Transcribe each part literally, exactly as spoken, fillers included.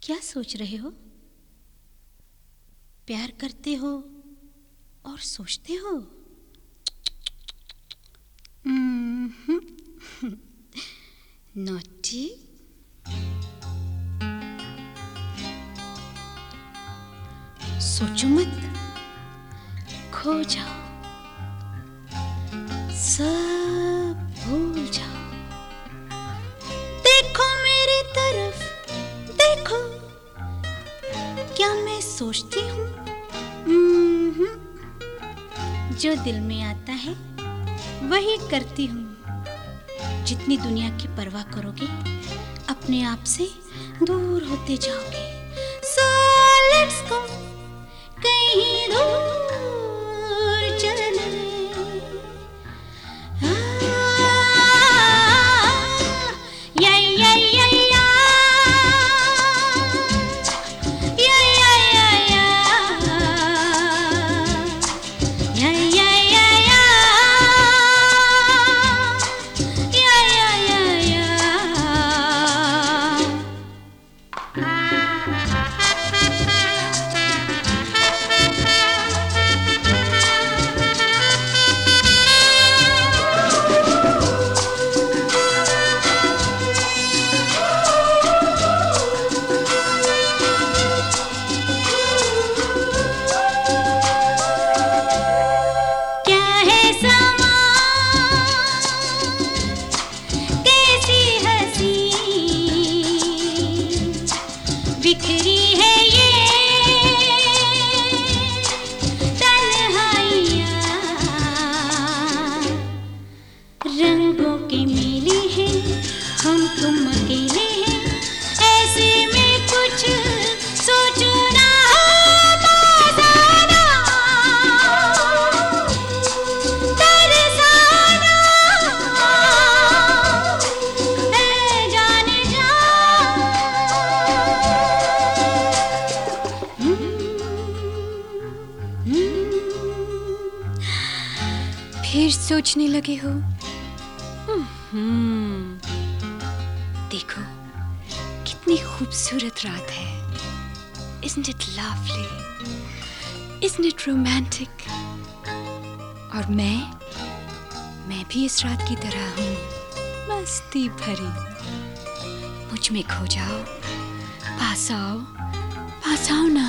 क्या सोच रहे हो? प्यार करते हो और सोचते हो? नॉटी। सोचो मत, खो जाओ, सब भूल जाओ। देखो मेरी तरफ, देखो क्या मैं सोचती हूँ। जो दिल में आता है वही करती हूँ। जितनी दुनिया की परवाह करोगे, अपने आप से दूर होते जाओगे। So let's go, कहीं दूर चले। या या या या या या या या या या बिखरी है ये तन्हाइयाँ, रंगों के मेले हैं, हम तुम अकेले हैं। ऐसे में कुछ सोचना मौजाना, तरसाना है जाने जा। फिर सोचने लगे हो? देखो कितनी खूबसूरत रात है। Isn't it lovely? Isn't it romantic? और मैं मैं भी इस रात की तरह हूँ, मस्ती भरी। मुझ में खो जाओ, पास आओ, पास आओ ना।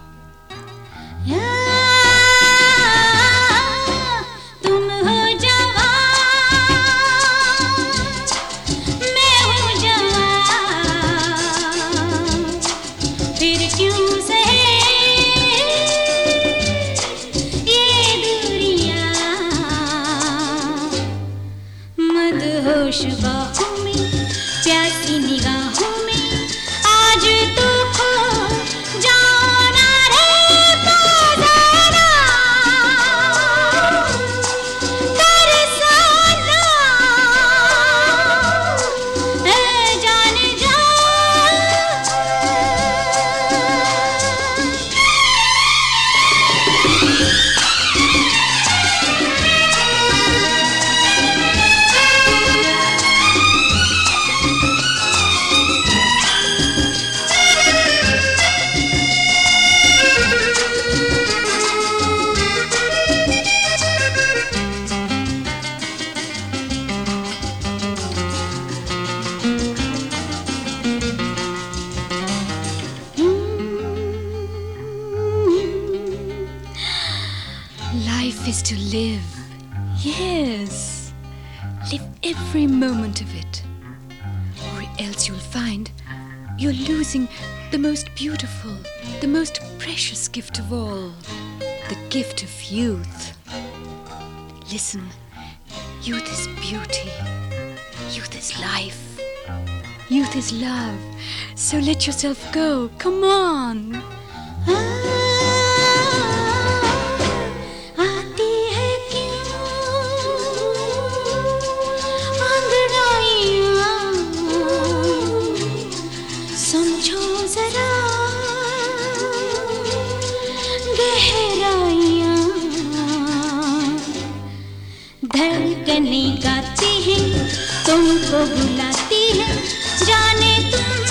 होश बाहों में, प्यासी निगाहों में, आज तो खो जाओ ना रे पाजाना, तरसाना है जाने जा। Life is to live. Yes, live every moment of it, or else you'll find you're losing the most beautiful, the most precious gift of all, the gift of youth. Listen, youth is beauty, youth is life, youth is love. So let yourself go. Come on. धड़कनें गाती हैं, तुमको बुलाती हैं, जाने तुम